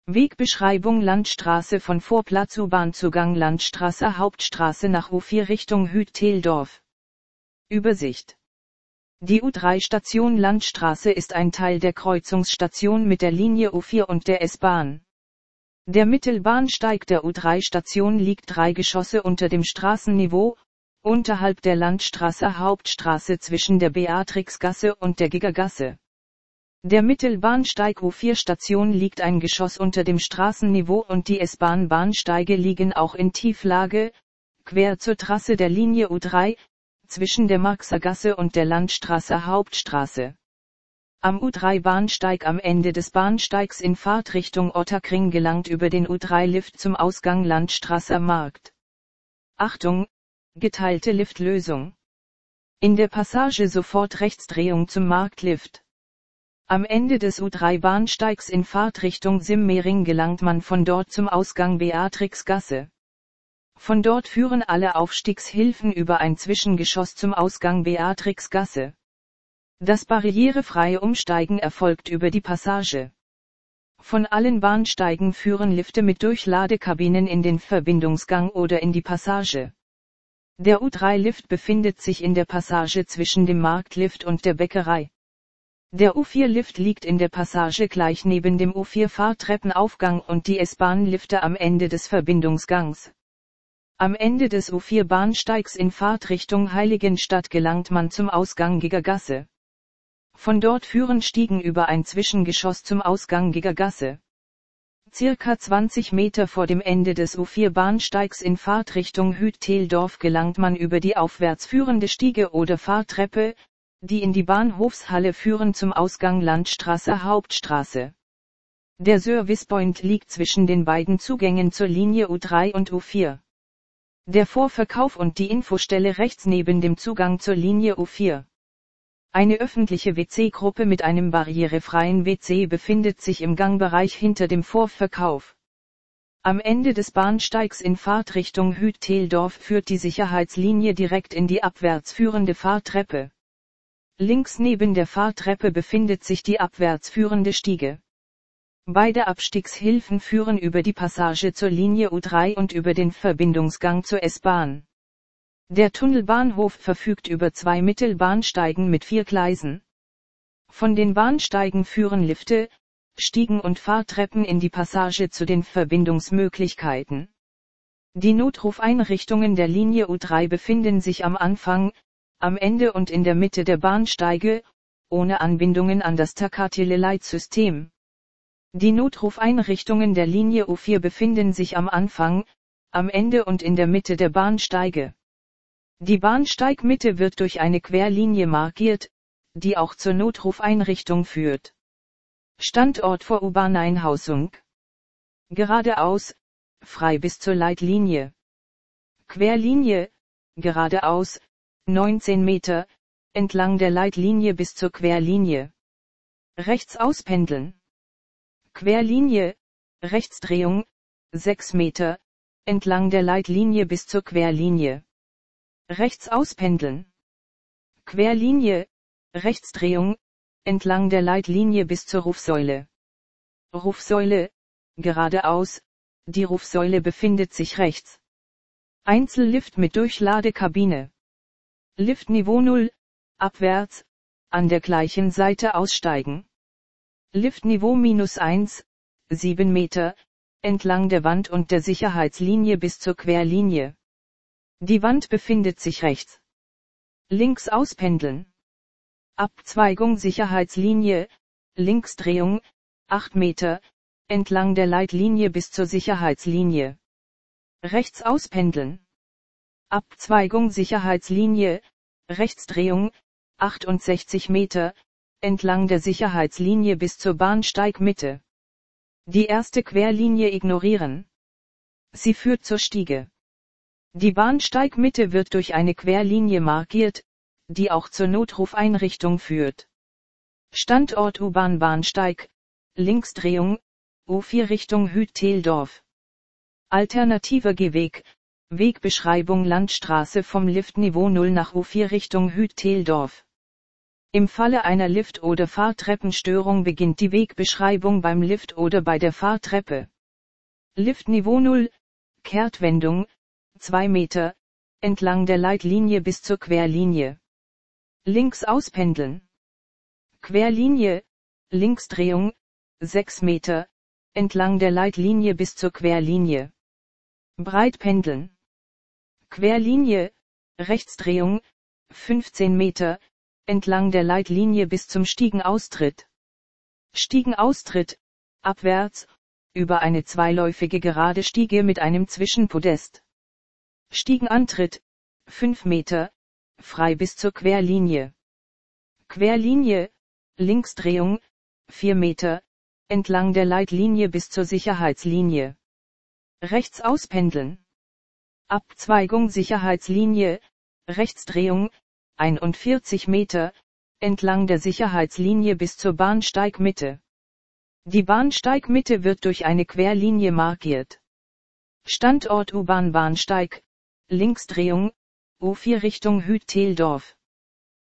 Wegbeschreibung Landstraße von Vorplatz U-Bahn-Zugang Landstraße Hauptstraße nach U4 Richtung Hüt-Teldorf. Übersicht. Die U3-Station Landstraße ist ein Teil der Kreuzungsstation mit der Linie U4 und der S-Bahn. Der Mittelbahnsteig der U3-Station liegt 3 Geschosse unter dem Straßenniveau, unterhalb der Landstraße Hauptstraße zwischen der Beatrixgasse und der Gigergasse. Der Mittelbahnsteig U4-Station liegt ein Geschoss unter dem Straßenniveau und die S-Bahn-Bahnsteige liegen auch in Tieflage, quer zur Trasse der Linie U3, zwischen der Marxergasse und der Landstraße Hauptstraße. Am U3-Bahnsteig am Ende des Bahnsteigs in Fahrtrichtung Ottakring gelangt über den U3-Lift zum Ausgang Landstraße Markt. Achtung! Geteilte Liftlösung. In der Passage sofort Rechtsdrehung zum Marktlift. Am Ende des U3-Bahnsteigs in Fahrtrichtung Simmering gelangt man von dort zum Ausgang Beatrixgasse. Von dort führen alle Aufstiegshilfen über ein Zwischengeschoss zum Ausgang Beatrixgasse. Das barrierefreie Umsteigen erfolgt über die Passage. Von allen Bahnsteigen führen Lifte mit Durchladekabinen in den Verbindungsgang oder in die Passage. Der U3-Lift befindet sich in der Passage zwischen dem Marktlift und der Bäckerei. Der U4-Lift liegt in der Passage gleich neben dem U4-Fahrtreppenaufgang und die S-Bahn-Lifte am Ende des Verbindungsgangs. Am Ende des U4-Bahnsteigs in Fahrtrichtung Heiligenstadt gelangt man zum Ausgang Gigergasse. Von dort führen Stiegen über ein Zwischengeschoss zum Ausgang Gigergasse. Circa 20 Meter vor dem Ende des U4-Bahnsteigs in Fahrtrichtung Hüt-Teldorf gelangt man über die aufwärts führende Stiege oder Fahrtreppe, die in die Bahnhofshalle führen zum Ausgang Landstraße Hauptstraße. Der Servicepoint liegt zwischen den beiden Zugängen zur Linie U3 und U4. Der Vorverkauf und die Infostelle rechts neben dem Zugang zur Linie U4. Eine öffentliche WC-Gruppe mit einem barrierefreien WC befindet sich im Gangbereich hinter dem Vorverkauf. Am Ende des Bahnsteigs in Fahrtrichtung Hüt-Teldorf führt die Sicherheitslinie direkt in die abwärts führende Fahrtreppe. Links neben der Fahrtreppe befindet sich die abwärts führende Stiege. Beide Abstiegshilfen führen über die Passage zur Linie U3 und über den Verbindungsgang zur S-Bahn. Der Tunnelbahnhof verfügt über 2 Mittelbahnsteigen mit 4 Gleisen. Von den Bahnsteigen führen Lifte, Stiegen und Fahrtreppen in die Passage zu den Verbindungsmöglichkeiten. Die Notrufeinrichtungen der Linie U3 befinden sich am Anfang, am Ende und in der Mitte der Bahnsteige, ohne Anbindungen an das Takateleleitsystem. Die Notrufeinrichtungen der Linie U4 befinden sich am Anfang, am Ende und in der Mitte der Bahnsteige. Die Bahnsteigmitte wird durch eine Querlinie markiert, die auch zur Notrufeinrichtung führt. Standort vor U-Bahn-Einhausung. Geradeaus, frei bis zur Leitlinie. Querlinie, geradeaus, 19 Meter, entlang der Leitlinie bis zur Querlinie. Rechts auspendeln. Querlinie, Rechtsdrehung, 6 Meter, entlang der Leitlinie bis zur Querlinie. Rechts auspendeln. Querlinie, Rechtsdrehung, entlang der Leitlinie bis zur Rufsäule. Rufsäule, geradeaus, die Rufsäule befindet sich rechts. Einzellift mit Durchladekabine. Liftniveau 0, abwärts, an der gleichen Seite aussteigen. Liftniveau -1, 7 Meter, entlang der Wand und der Sicherheitslinie bis zur Querlinie. Die Wand befindet sich rechts. Links auspendeln. Abzweigung Sicherheitslinie, Linksdrehung, 8 Meter, entlang der Leitlinie bis zur Sicherheitslinie. Rechts auspendeln. Abzweigung Sicherheitslinie, Rechtsdrehung, 68 Meter, entlang der Sicherheitslinie bis zur Bahnsteigmitte. Die erste Querlinie ignorieren. Sie führt zur Stiege. Die Bahnsteigmitte wird durch eine Querlinie markiert, die auch zur Notrufeinrichtung führt. Standort U-Bahn-Bahnsteig, Linksdrehung, U4 Richtung Hüt-Teldorf. Alternativer Gehweg, Wegbeschreibung Landstraße vom Liftniveau 0 nach U4 Richtung Hüt-Teldorf. Im Falle einer Lift- oder Fahrtreppenstörung beginnt die Wegbeschreibung beim Lift oder bei der Fahrtreppe. Liftniveau 0, Kehrtwendung, 2 Meter, entlang der Leitlinie bis zur Querlinie. Links auspendeln. Querlinie, Linksdrehung, 6 Meter, entlang der Leitlinie bis zur Querlinie. Breitpendeln. Querlinie, Rechtsdrehung, 15 Meter, entlang der Leitlinie bis zum Stiegenaustritt. Stiegenaustritt, abwärts, über eine zweiläufige gerade Stiege mit einem Zwischenpodest. Stiegenantritt, 5 Meter, frei bis zur Querlinie. Querlinie, Linksdrehung, 4 Meter, entlang der Leitlinie bis zur Sicherheitslinie. Rechts auspendeln. Abzweigung Sicherheitslinie, Rechtsdrehung, 41 Meter, entlang der Sicherheitslinie bis zur Bahnsteigmitte. Die Bahnsteigmitte wird durch eine Querlinie markiert. Standort U-Bahn Bahnsteig, Linksdrehung, U4 Richtung Hüt-Teldorf.